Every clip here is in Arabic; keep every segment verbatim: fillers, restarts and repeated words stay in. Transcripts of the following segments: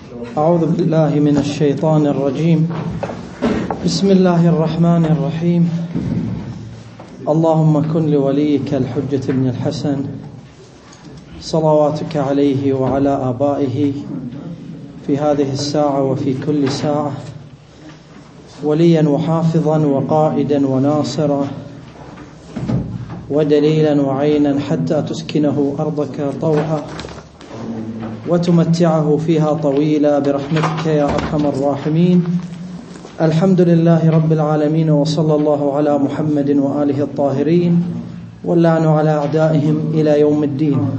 أعوذ بالله من الشيطان الرجيم. بسم الله الرحمن الرحيم. اللهم كن لوليك الحجة بن الحسن صلواتك عليه وعلى آبائه في هذه الساعة وفي كل ساعة وليا وحافظا وقائدا وناصرا ودليلا وعينا حتى تسكنه أرضك طوعا وتمتعه فيها طويلا برحمتك يا أرحم الراحمين. الحمد لله رب العالمين، وصلى الله على محمد وآله الطاهرين واللعن على أعدائهم إلى يوم الدين.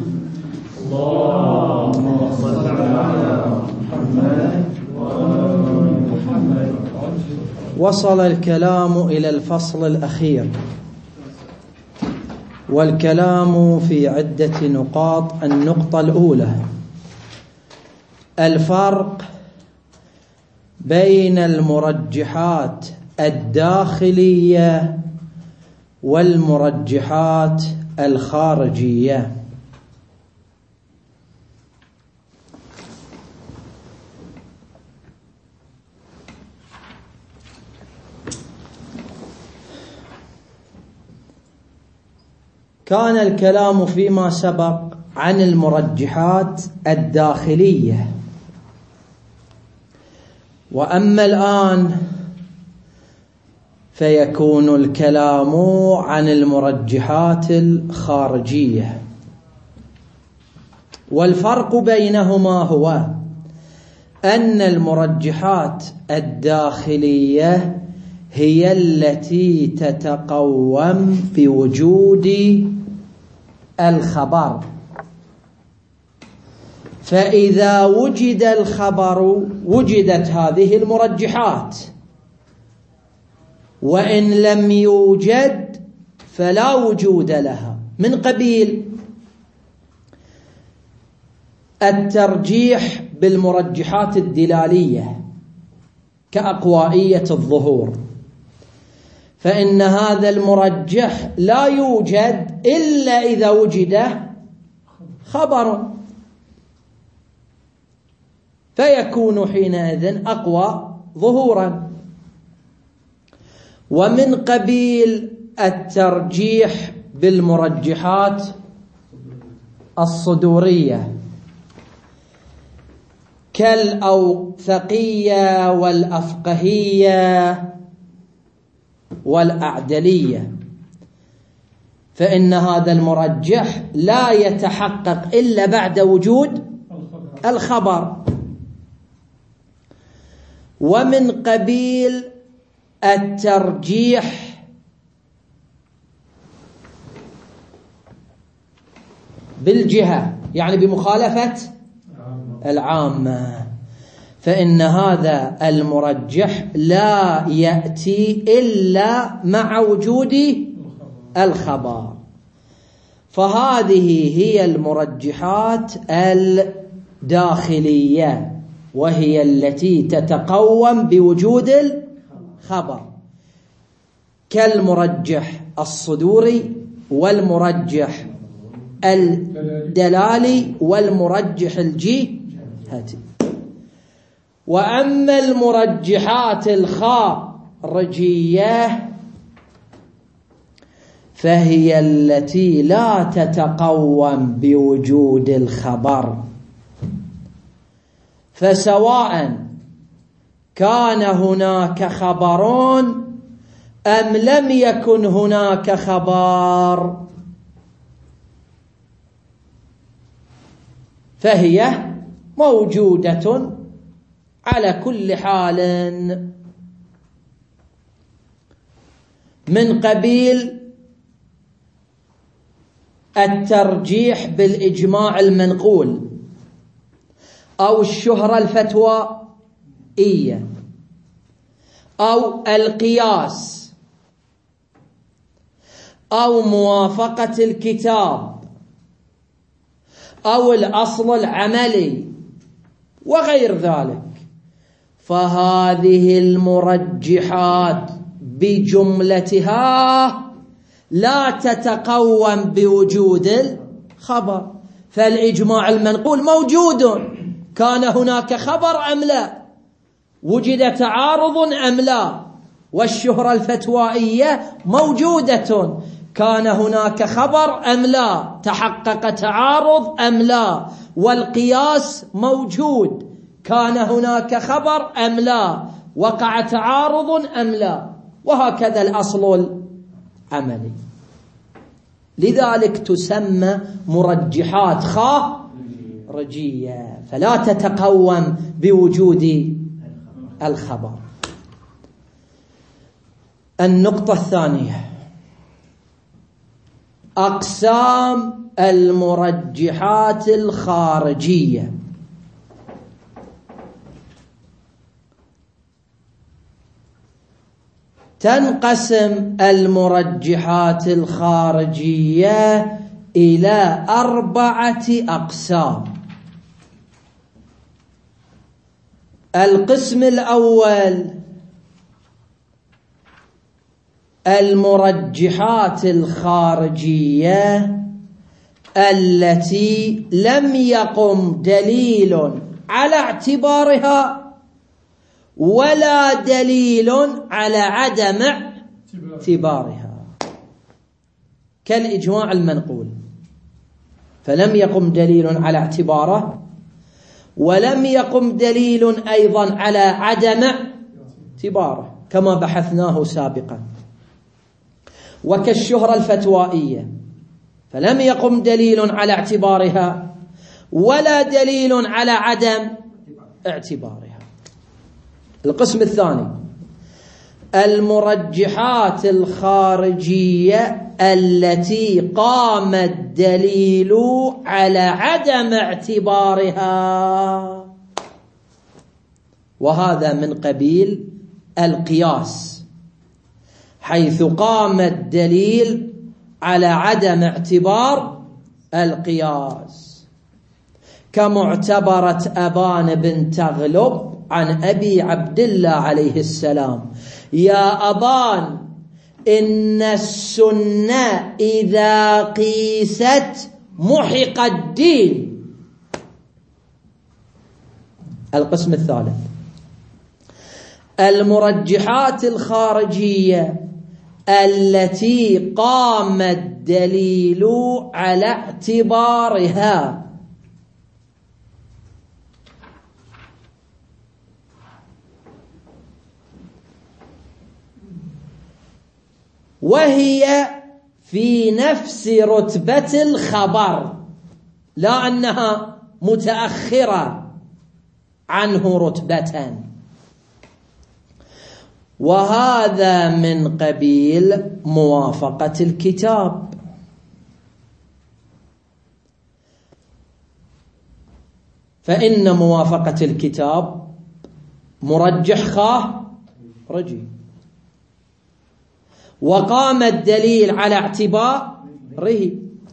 اللهم صل على محمد وآل محمد. وصل الكلام إلى الفصل الأخير، والكلام في عدة نقاط. النقطة الأولى: الفرق بين المرجحات الداخلية والمرجحات الخارجية. كان الكلام فيما سبق عن المرجحات الداخلية، وأما الآن فيكون الكلام عن المرجحات الخارجية. والفرق بينهما هو أن المرجحات الداخلية هي التي تتقوم بوجود الخبر، فإذا وجد الخبر وجدت هذه المرجحات، وإن لم يوجد فلا وجود لها، من قبيل الترجيح بالمرجحات الدلالية كأقوائية الظهور، فإن هذا المرجح لا يوجد إلا إذا وجد خبر، فيكون حينئذ أقوى ظهورا. ومن قبيل الترجيح بالمرجحات الصدورية كالأوثقية والأفقهية والأعدلية، فإن هذا المرجح لا يتحقق إلا بعد وجود الخبر. ومن قبيل الترجيح بالجهة، يعني بمخالفة العامة، فإن هذا المرجح لا يأتي إلا مع وجود الخبر. فهذه هي المرجحات الداخلية، وهي التي تتقوم بوجود الخبر، كالمرجح الصدوري والمرجح الدلالي والمرجح الجهتي. وأما المرجحات الخارجية فهي التي لا تتقوم بوجود الخبر، فسواء كان هناك خبر أم لم يكن هناك خبر فهي موجودة على كل حال. من قبيل الترجيح بالإجماع المنقول أو الشهرة الفتوائية أو القياس أو موافقة الكتاب أو الأصل العملي وغير ذلك، فهذه المرجحات بجملتها لا تتقوم بوجود الخبر، فالإجماع المنقول موجود كان هناك خبر أم لا؟ وجد تعارض أم لا؟ والشهرة الفتوائية موجودة، كان هناك خبر أم لا؟ تحقق تعارض أم لا؟ والقياس موجود، كان هناك خبر أم لا؟ وقع تعارض أم لا؟ وهكذا الأصل العملي. لذلك تسمى مرجحات خارجية، فلا تتقوم بوجود الخبر. النقطة الثانية: أقسام المرجحات الخارجية. تنقسم المرجحات الخارجية إلى أربعة أقسام. القسم الأول: المرجحات الخارجية التي لم يقم دليل على اعتبارها ولا دليل على عدم اعتبارها، كالإجماع المنقول، فلم يقم دليل على اعتباره ولم يقم دليل أيضا على عدم اعتباره كما بحثناه سابقا. وكالشهرة الفتوائية، فلم يقم دليل على اعتبارها ولا دليل على عدم اعتبارها. القسم الثاني: المرجحات الخارجية التي قام الدليل على عدم اعتبارها، وهذا من قبيل القياس، حيث قام الدليل على عدم اعتبار القياس، كمعتبرة أبان بن تغلب عن أبي عبد الله عليه السلام: يا أبان، إن السنة إذا قيست محق الدين. القسم الثالث: المرجحات الخارجية التي قام الدليل على اعتبارها، وهي في نفس رتبة الخبر، لا أنها متأخرة عنه رتبة، وهذا من قبيل موافقة الكتاب. فإن موافقة الكتاب مرجح خارجي، وقام الدليل على اعتباره،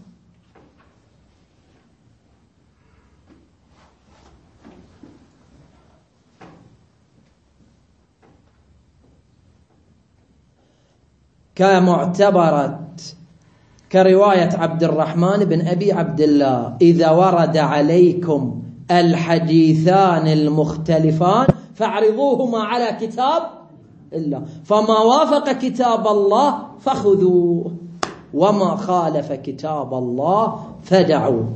كمعتبرة كرواية عبد الرحمن بن أبي عبد الله: إذا ورد عليكم الحديثان المختلفان فاعرضوهما على كتاب الله، فما وافق كتاب الله فخذوه وما خالف كتاب الله فدعوه.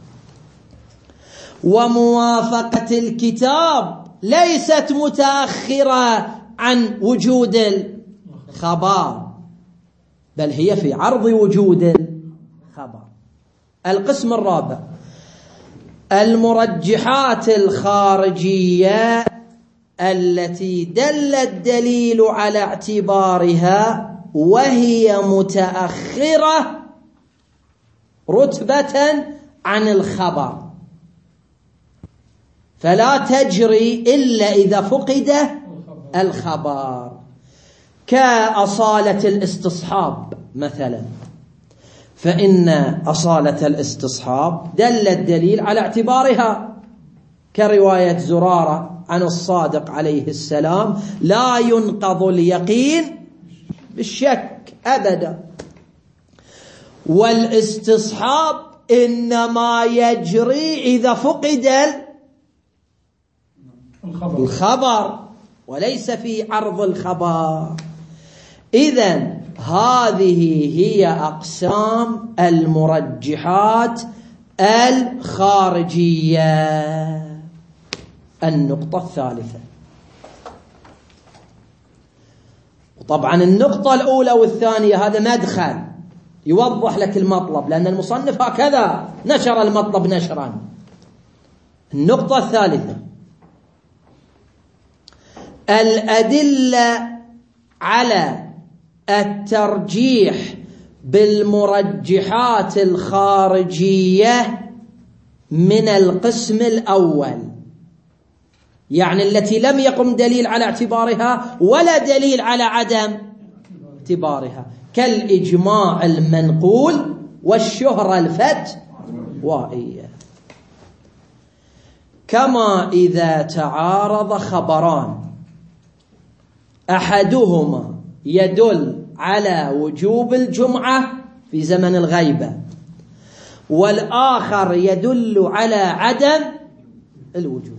وموافقة الكتاب ليست متأخرة عن وجود الخبر، بل هي في عرض وجود الخبر. القسم الرابع: المرجحات الخارجية التي دل الدليل على اعتبارها وهي متأخرة رتبة عن الخبر، فلا تجري إلا إذا فقد الخبر، كأصالة الاستصحاب مثلا، فإن أصالة الاستصحاب دل الدليل على اعتبارها، كرواية زرارة عن الصادق عليه السلام: لا ينقض اليقين بالشك أبدا. والاستصحاب إنما يجري إذا فقد الخبر, الخبر وليس في عرض الخبر. إذن هذه هي أقسام المرجحات الخارجية. النقطة الثالثة، طبعا النقطة الأولى والثانية هذا مدخل يوضح لك المطلب، لأن المصنف هكذا نشر المطلب نشرا. النقطة الثالثة، الأدلة على الترجيح بالمرجحات الخارجية من القسم الأول، يعني التي لم يقم دليل على اعتبارها ولا دليل على عدم اعتبارها، كالإجماع المنقول والشهرة الفتوائية. كما إذا تعارض خبران أحدهما يدل على وجوب الجمعة في زمن الغيبة والآخر يدل على عدم الوجوب،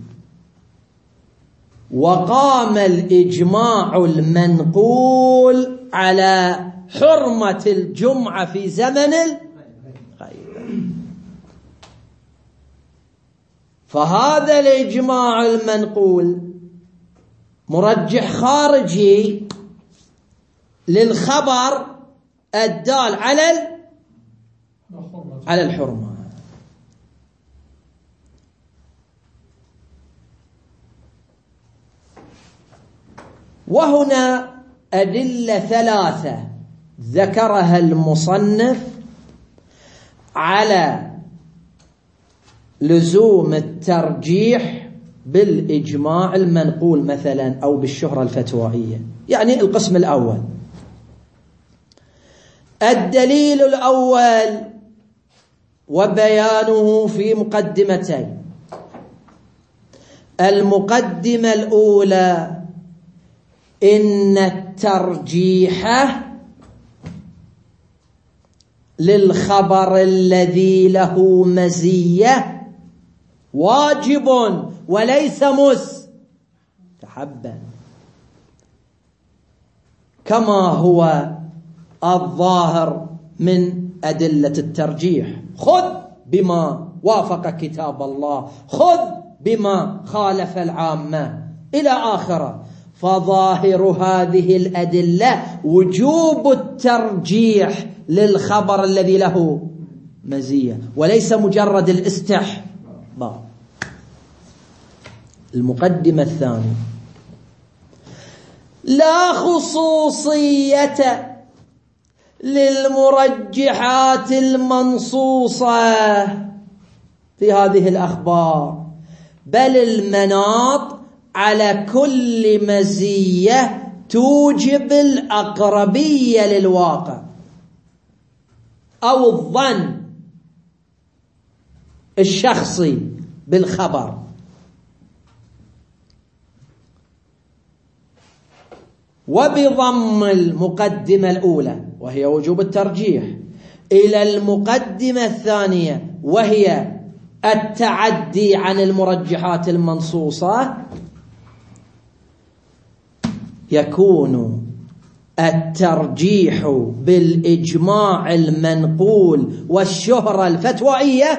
وقام الإجماع المنقول على حرمة الجمعة في زمن الغيبة، فهذا الإجماع المنقول مرجح خارجي للخبر الدال على على الحرمة. وهنا أدلة ثلاثة ذكرها المصنف على لزوم الترجيح بالإجماع المنقول مثلا أو بالشهرة الفتوائية. يعني القسم الأول، الدليل الأول وبيانه في مقدمتين. المقدمة الأولى، إن الترجيح للخبر الذي له مزية واجب وليس مستحبا، كما هو الظاهر من أدلة الترجيح. خذ بما وافق كتاب الله، خذ بما خالف العامة إلى آخره. فظاهر هذه الأدلة وجوب الترجيح للخبر الذي له مزية وليس مجرد الاستحباب. المقدمة الثانية، لا خصوصية للمرجحات المنصوصة في هذه الأخبار، بل المناط على كل مزية توجب الأقربية للواقع أو الظن الشخصي بالخبر. وبضم المقدمة الأولى وهي وجوب الترجيح إلى المقدمة الثانية وهي التعدي عن المرجحات المنصوصة، يكون الترجيح بالإجماع المنقول والشهرة الفتوائية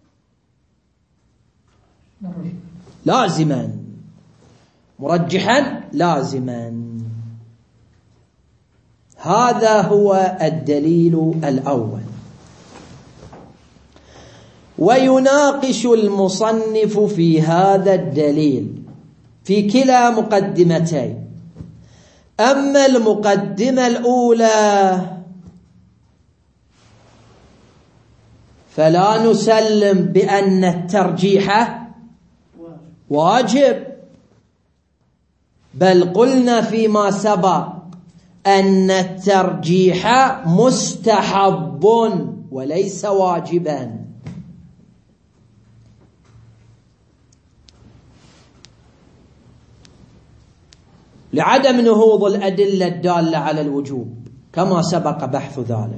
لازما، مرجحا لازما. هذا هو الدليل الأول. ويناقش المصنف في هذا الدليل في كلا مقدمتين. أما المقدمة الأولى فلا نسلم بأن الترجيح واجب، بل قلنا فيما سبق أن الترجيح مستحب وليس واجبا. لعدم نهوض الأدلة الدالة على الوجوب كما سبق بحث ذلك.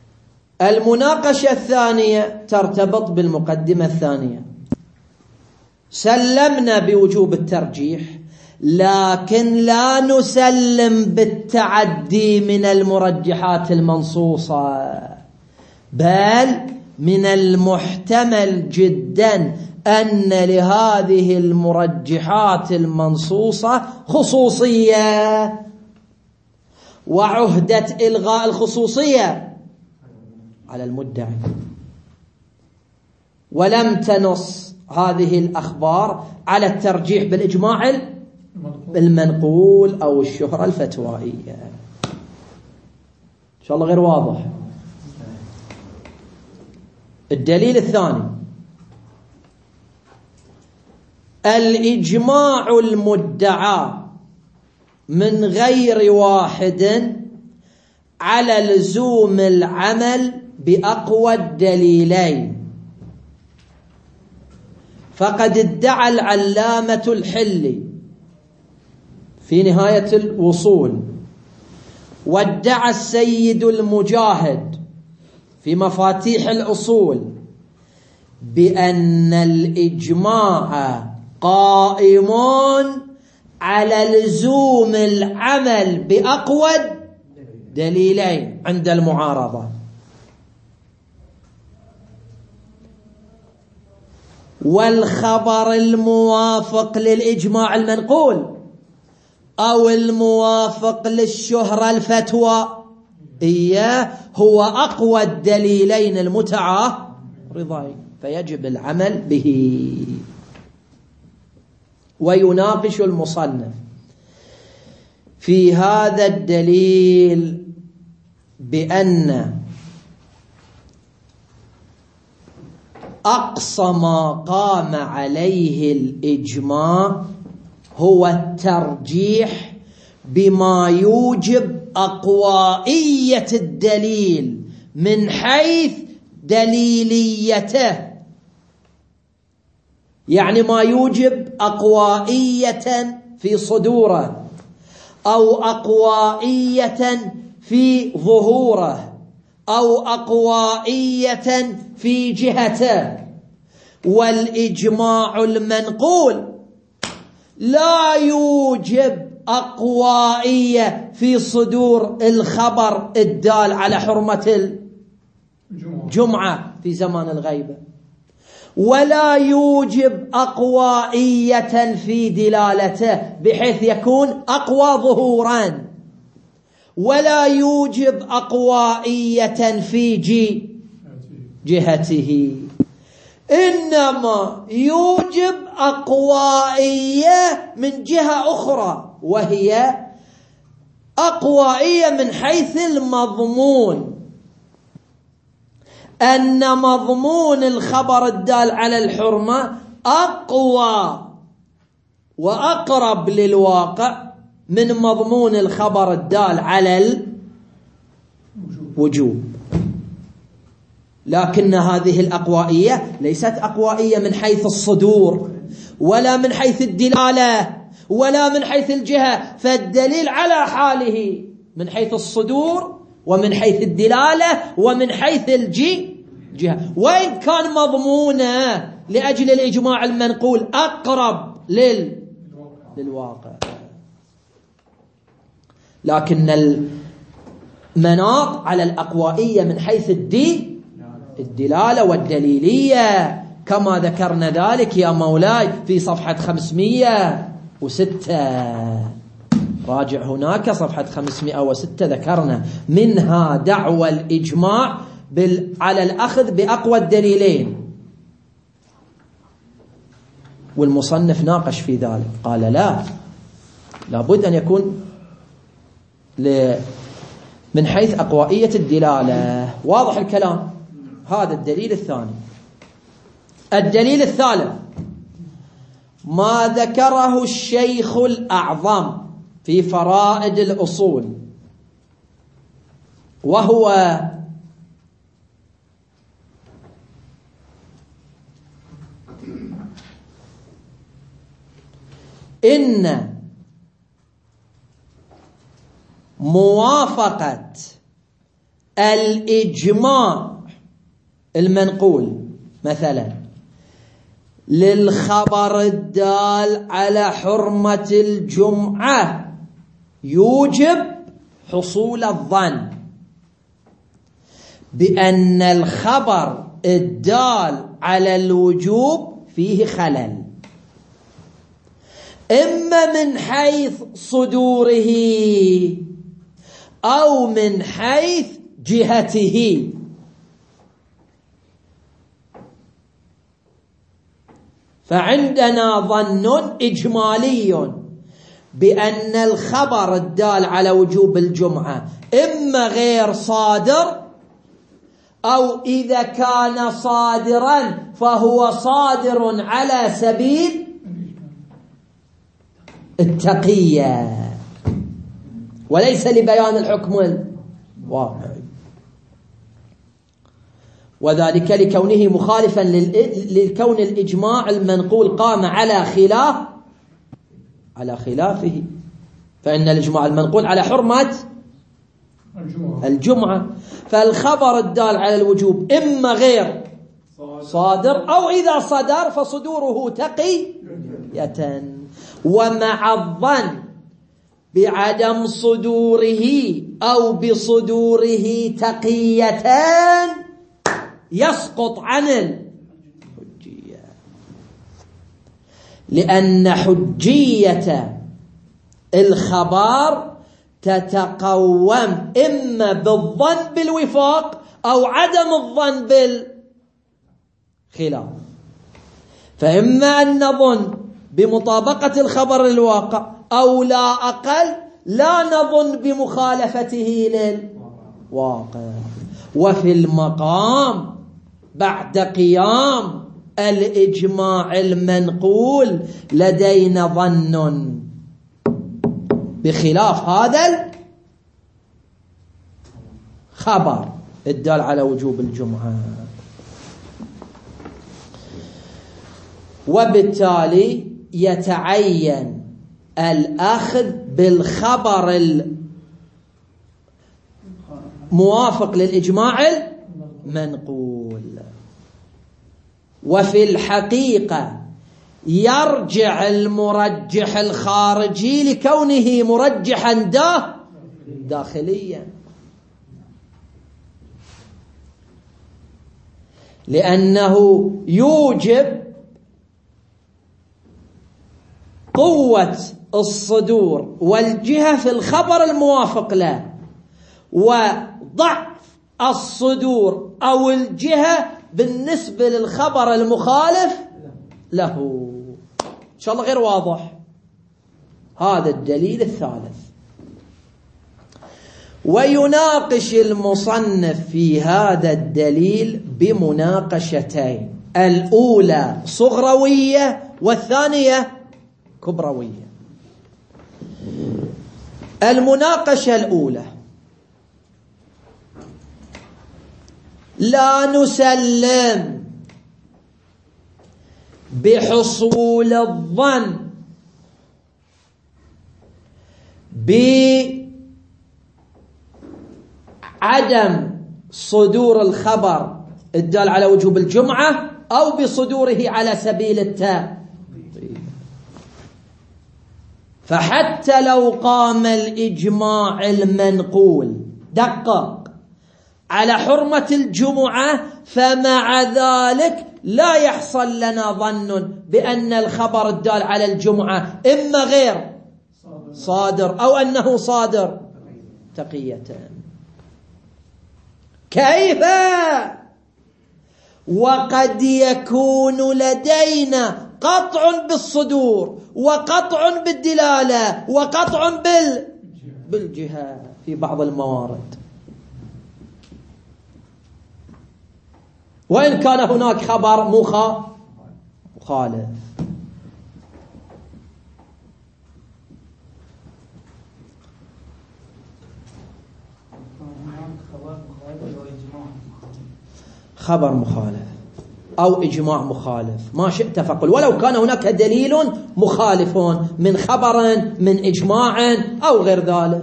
المناقشة الثانية ترتبط بالمقدمة الثانية. سلمنا بوجوب الترجيح، لكن لا نسلم بالتعدي من المرجحات المنصوصة، بل من المحتمل جدا أن لهذه المرجحات المنصوصة خصوصية، وعهدة إلغاء الخصوصية على المدعي، ولم تنص هذه الأخبار على الترجيح بالإجماع المنقول أو الشهرة الفتوائية. إن شاء الله غير واضح. الدليل الثاني: الإجماع المدعى من غير واحد على لزوم العمل بأقوى الدليلين. فقد ادعى العلامة الحلي في نهاية الوصول، وادعى السيد المجاهد في مفاتيح الأصول، بأن الإجماع قائم على لزوم العمل بأقوى دليلين عند المعارضة. والخبر الموافق للإجماع المنقول أو الموافق للشهرة الفتوائية هو أقوى الدليلين المتعارضين، فيجب العمل به. ويناقش المصنف في هذا الدليل بأن أقصى ما قام عليه الإجماع هو الترجيح بما يوجب أقوائية الدليل من حيث دليليته، يعني ما يوجب أقوائية في صدوره أو أقوائية في ظهوره أو أقوائية في جهته. والإجماع المنقول لا يوجب أقوائية في صدور الخبر الدال على حرمة الجمعة في زمان الغيبة، ولا يوجب أقوائية في دلالته بحيث يكون أقوى ظهورا، ولا يوجب أقوائية في جي جهته، إنما يوجب أقوائية من جهة أخرى، وهي أقوائية من حيث المضمون، أن مضمون الخبر الدال على الحرمة أقوى وأقرب للواقع من مضمون الخبر الدال على الوجوب. لكن هذه الأقوائية ليست أقوائية من حيث الصدور ولا من حيث الدلالة ولا من حيث الجهة، فالدليل على حاله من حيث الصدور ومن حيث الدلالة ومن حيث الجهة، وإن كان مضمونه لأجل الإجماع المنقول أقرب لل... للواقع. لكن المناط على الأقوائية من حيث الدي الدلالة والدليلية، كما ذكرنا ذلك يا مولاي في صفحة خمسمائة وستة. راجع هناك صفحة خمسمائة وستة، ذكرنا منها دعوى الإجماع بال... على الأخذ بأقوى الدليلين، والمصنف ناقش في ذلك، قال لا، لابد أن يكون ل... من حيث أقوائية الدلالة. واضح الكلام؟ هذا الدليل الثاني. الدليل الثالث ما ذكره الشيخ الأعظم في فرائد الأصول، وهو إن موافقة الإجماع المنقول مثلا للخبر الدال على حرمة الجمعة يوجب حصول الظن بأن الخبر الدال على الوجوب فيه خلل، إما من حيث صدوره أو من حيث جهته. فعندنا ظن إجمالي بأن الخبر الدال على وجوب الجمعة إما غير صادر، أو إذا كان صادرا فهو صادر على سبيل التقية وليس لبيان الحكم الواقعي، وذلك لكونه مخالفا للكون الإجماع المنقول قام على خلاف على خلافه، فإن الإجماع المنقول على حرمة الجمعة. فالخبر الدال على الوجوب إما غير صادر، أو إذا صدر فصدوره تقية، ومع الظن بعدم صدوره أو بصدوره تقيتان يسقط عن الحجية، لأن حجية الخبر تتقوم إما بالظن بالوفاق أو عدم الظن بالخلاف. فإما أن نظن بمطابقة الخبر للواقع، أو لا أقل لا نظن بمخالفته للواقع. وفي المقام بعد قيام الإجماع المنقول لدينا ظن بخلاف هذا الخبر الدال على وجوب الجمعة، وبالتالي يتعين الأخذ بالخبر الموافق للإجماع المنقول. وفي الحقيقة يرجع المرجح الخارجي لكونه مرجحا دا داخليا، لأنه يوجب قوة الصدور والجهة في الخبر الموافق له، وضعف الصدور أو الجهة بالنسبة للخبر المخالف له. إن شاء الله غير واضح. هذا الدليل الثالث. ويناقش المصنف في هذا الدليل بمناقشتين، الأولى صغروية والثانية كبروية. المناقشة الأولى: لا نسلم بحصول الظن بعدم صدور الخبر الدال على وجوب الجمعة أو بصدوره على سبيل التأويل. فحتى لو قام الإجماع المنقول دقق على حرمة الجمعة، فمع ذلك لا يحصل لنا ظن بأن الخبر الدال على الجمعة إما غير صادر أو أنه صادر تقية. كيف؟ وقد يكون لدينا قطع بالصدور وقطع بالدلالة وقطع بال بالجهة في بعض الموارد، وإن كان هناك خبر مخالف. خبر مخالف أو إجماع مخالف، ما شئت فقل، ولو كان هناك دليل مخالف من خبر من إجماع أو غير ذلك.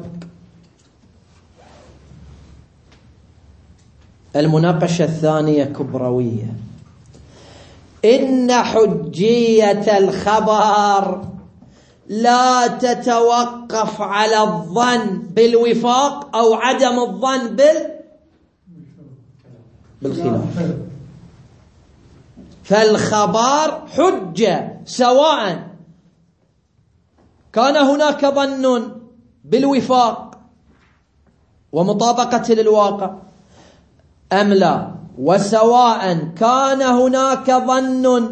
المناقشة الثانية كبروية: إن حجية الخبر لا تتوقف على الظن بالوفاق أو عدم الظن بال بالخلاف. فالخبر حجة سواء كان هناك ظن بالوفاق ومطابقة للواقع أم لا، وسواء كان هناك ظن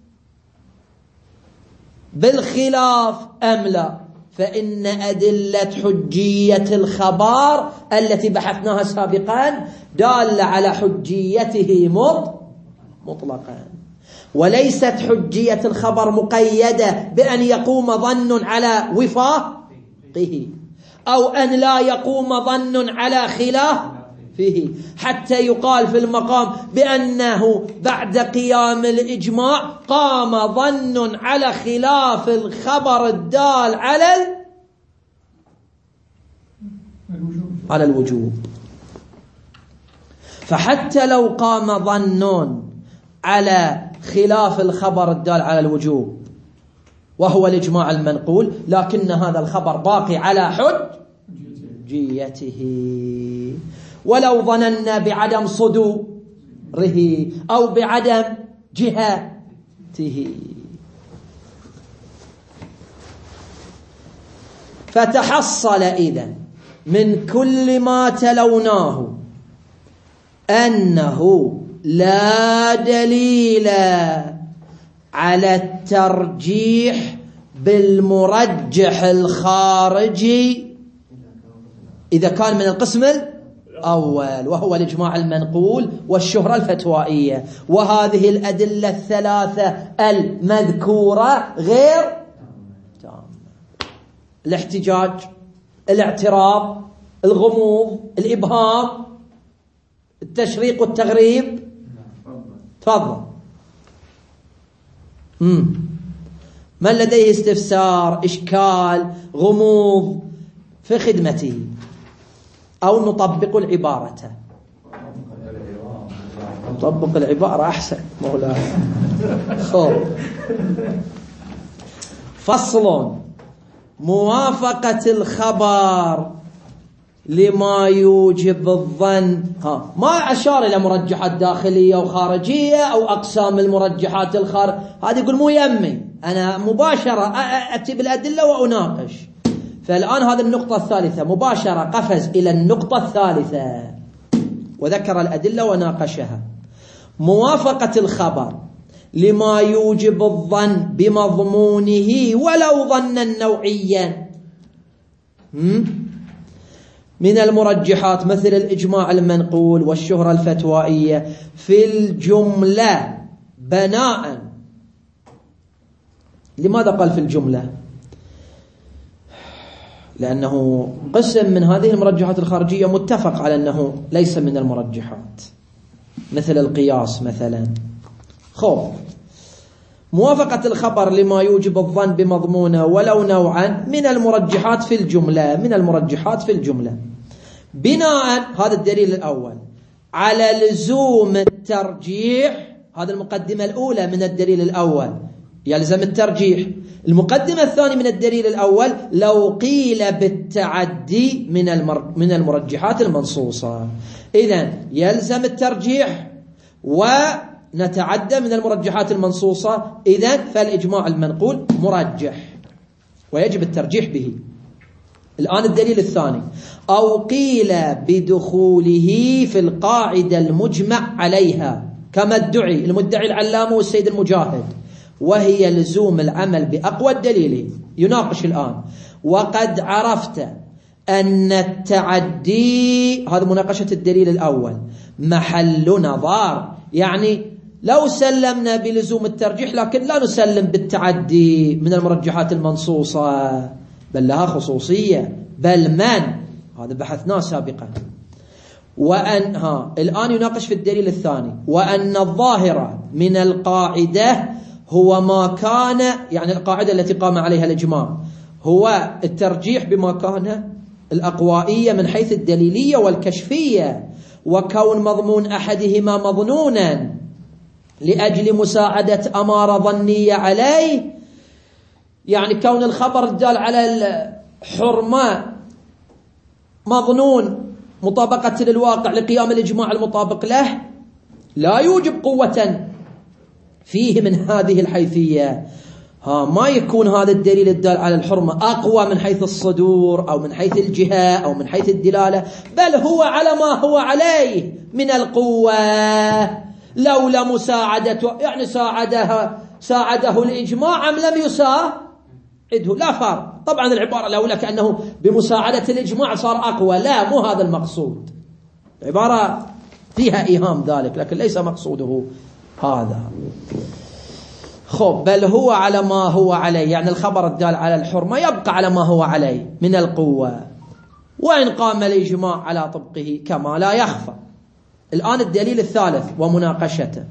بالخلاف أم لا، فإن أدلة حجية الخبر التي بحثناها سابقا دالة على حجيته مطلقا، وليست حجية الخبر مقيدة بأن يقوم ظن على وفاقه أو أن لا يقوم ظن على خلافه، حتى يقال في المقام بأنه بعد قيام الإجماع قام ظن على خلاف الخبر الدال على على الوجوب. فحتى لو قام ظن على خلاف الخبر الدال على الوجوب وهو الإجماع المنقول، لكن هذا الخبر باقي على حجيته، ولو ظننا بعدم صدوره أو بعدم جهته. فتحصل إذن من كل ما تلوناه أنه لا دليل على الترجيح بالمرجح الخارجي إذا كان من القسم الأول وهو الإجماع المنقول والشهرة الفتوائية. وهذه الأدلة الثلاثة المذكورة غير تامة: الاحتجاج، الاعتراض، الغموض، الإبهام، التشريق والتغريب. تفضل. امم من لديه استفسار، إشكال، غموض في خدمته، أو نطبق العبارة؟ نطبق العبارة أحسن مولاي. خب. فصل: موافقة الخبر لما يوجب الظن. ها ما أشار إلى مرجحات داخلية وخارجية أو أقسام المرجحات الخارج، هذا يقول مو يمي، أنا مباشرة أتي بالأدلة وأناقش. فالآن هذه النقطة الثالثة مباشرة قفز إلى النقطة الثالثة وذكر الأدلة وناقشها. موافقة الخبر لما يوجب الظن بمضمونه ولو ظنا نوعيا من المرجحات مثل الإجماع المنقول والشهرة الفتوائية في الجملة بناء. لماذا قال في الجملة؟ لأنه قسم من هذه المرجحات الخارجية متفق على أنه ليس من المرجحات، مثل القياس مثلا. خوف. موافقة الخبر لما يوجب الظن بمضمونه ولو نوعا من المرجحات في الجملة، من المرجحات في الجملة بناء، هذا الدليل الأول، على لزوم الترجيح. هذا المقدمة الأولى من الدليل الأول، يلزم الترجيح. المقدمة الثانية من الدليل الأول: لو قيل بالتعدي من المر... من المرجحات المنصوصة، إذن يلزم الترجيح ونتعدى من المرجحات المنصوصة، إذن فالإجماع المنقول مرجح ويجب الترجيح به. الآن الدليل الثاني: أو قيل بدخوله في القاعدة المجمع عليها كما ادعي المدعي العلامة والسيد المجاهد، وهي لزوم العمل بأقوى الدليل. يناقش الآن: وقد عرفت أن التعدي، هذا مناقشة الدليل الأول، محل نظر. يعني لو سلمنا بلزوم الترجيح لكن لا نسلم بالتعدي من المرجحات المنصوصة، بل لها خصوصية، بل من، هذا بحثناه سابقا. وأن ها الآن يناقش في الدليل الثاني: وأن الظاهرة من القاعدة هو ما كان، يعني القاعدة التي قام عليها الإجماع، هو الترجيح بما كان الأقوائية من حيث الدليلية والكشفية، وكون مضمون أحدهما مظنونا لأجل مساعدة أمارة ظنية عليه، يعني كون الخبر الدال على الحرمة مظنون مطابقة للواقع لقيام الإجماع المطابق له لا يوجب قوة فيه من هذه الحيثية. ها ما يكون هذا الدليل الدال على الحرمة أقوى من حيث الصدور أو من حيث الجهة أو من حيث الدلالة، بل هو على ما هو عليه من القوة لولا مساعدته، يعني ساعدها ساعده الإجماع أم لم يساعده، لا فرق. طبعا العبارة الأولى كأنه بمساعدة الإجماع صار أقوى، لا مو هذا المقصود، العبارة فيها إيهام ذلك لكن ليس مقصوده هذا. خب بل هو على ما هو عليه، يعني الخبر الدال على الحرمة يبقى على ما هو عليه من القوة، وإن قام الإجماع على طبقه كما لا يخفى. الآن الدليل الثالث ومناقشته.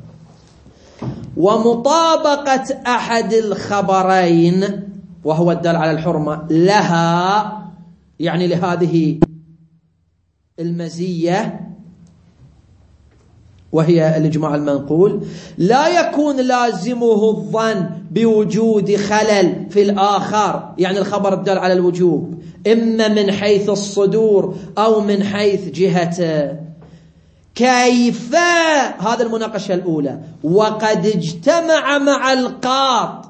ومطابقة أحد الخبرين وهو الدال على الحرمة لها، يعني لهذه المزية وهي الإجماع المنقول، لا يكون لازمه الظن بوجود خلل في الآخر، يعني الخبر الدال على الوجوب إما من حيث الصدور أو من حيث جهته. كيف؟ هذا المناقشة الأولى. وقد اجتمع مع القاط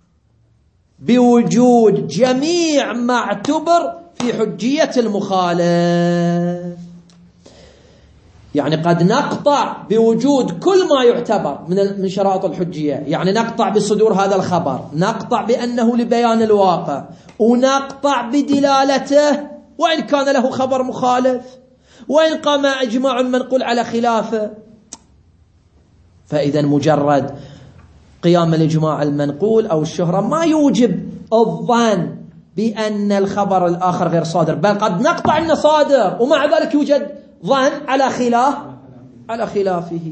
بوجود جميع ما اعتبر في حجية المخالف، يعني قد نقطع بوجود كل ما يعتبر من من شرائط الحجية، يعني نقطع بصدور هذا الخبر، نقطع بأنه لبيان الواقع، ونقطع بدلالته وإن كان له خبر مخالف، وإن قام إجماع منقول على خلافه. فإذا مجرد قيام الإجماع المنقول أو الشهرة ما يوجب الظن بأن الخبر الآخر غير صادر، بل قد نقطع أنه صادر ومع ذلك يوجد ظن على خلاف على خلافه.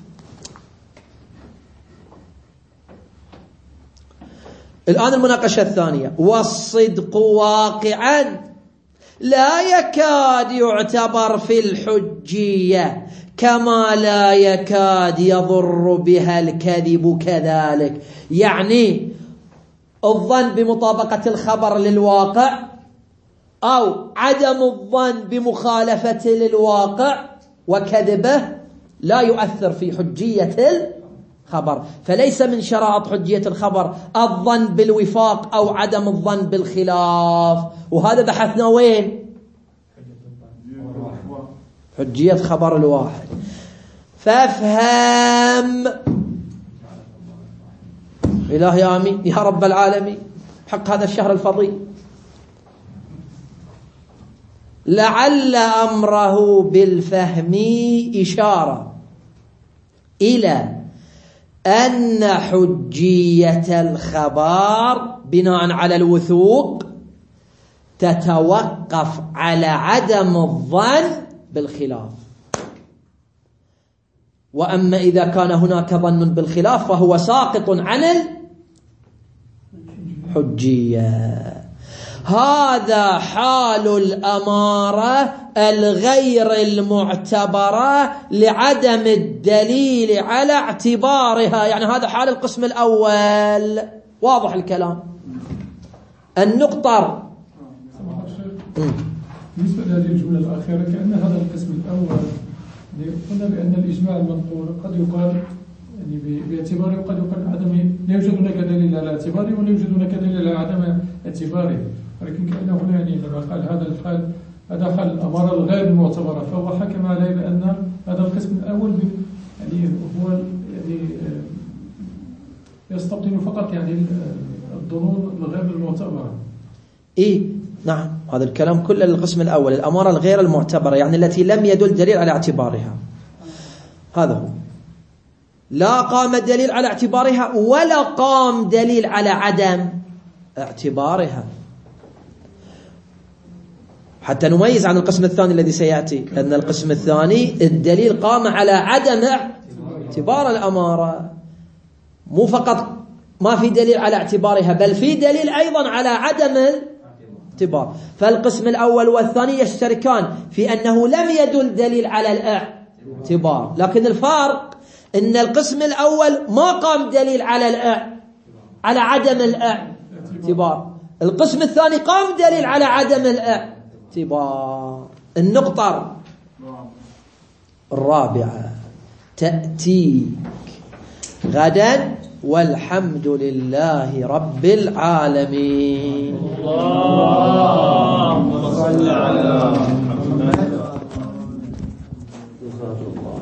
الآن المناقشة الثانية. والصدق واقعا لا يكاد يعتبر في الحجية كما لا يكاد يضر بها الكذب كذلك، يعني الظن بمطابقة الخبر للواقع أو عدم الظن بمخالفة للواقع وكذبه لا يؤثر في حجية الخبر، فليس من شرائط حجية الخبر الظن بالوفاق أو عدم الظن بالخلاف. وهذا بحثنا وين؟ حجية خبر الواحد. فافهم إلهي آمين يا رب العالمين حق هذا الشهر الفضيل. لعل أمره بالفهم إشارة إلى أن حجية الخبر بناء على الوثوق تتوقف على عدم الظن بالخلاف، وأما إذا كان هناك ظن بالخلاف فهو ساقط عن الحجية. هذا حال الأمارة الغير المعتبرة لعدم الدليل على اعتبارها، يعني هذا حال القسم الأول. واضح الكلام؟ النقطة بالنسبة لهذه الجملة الأخيرة كأن هذا القسم الأول قلنا بأن الإجماع المنقول قد يقال يعني باعتباره وقد يقال عدم، لا يوجد هناك دليل على اعتباره ولا يوجد هناك دليل على عدم اعتباره، ولكن كأنه هنا يعني لما قال هذا الحال هذا حال الأمارة الغير المعتبرة، فهو حكم عليه بأن هذا القسم الأول يعني هو يعني يستبطن فقط يعني الظنون الغير المعتبرة. إيه نعم، هذا الكلام كله للقسم الأول، الأمارة الغير المعتبرة يعني التي لم يدل دليل على اعتبارها. هذا هو، لا قام دليل على اعتبارها ولا قام دليل على عدم اعتبارها، حتى نميز عن القسم الثاني الذي سيأتي، أن القسم الثاني الدليل قام على عدم اعتبار الأمارة، مو فقط ما في دليل على اعتبارها بل في دليل أيضا على عدم الاعتبار. فالقسم الأول والثاني يشتركان في أنه لم يدل دليل على الاعتبار، لكن الفرق إن القسم الأول ما قام دليل على الأع على عدم الاعتبار، القسم الثاني قام دليل على عدم الاعتبار. النقطة الرابعة تأتيك غدا والحمد لله رب العالمين.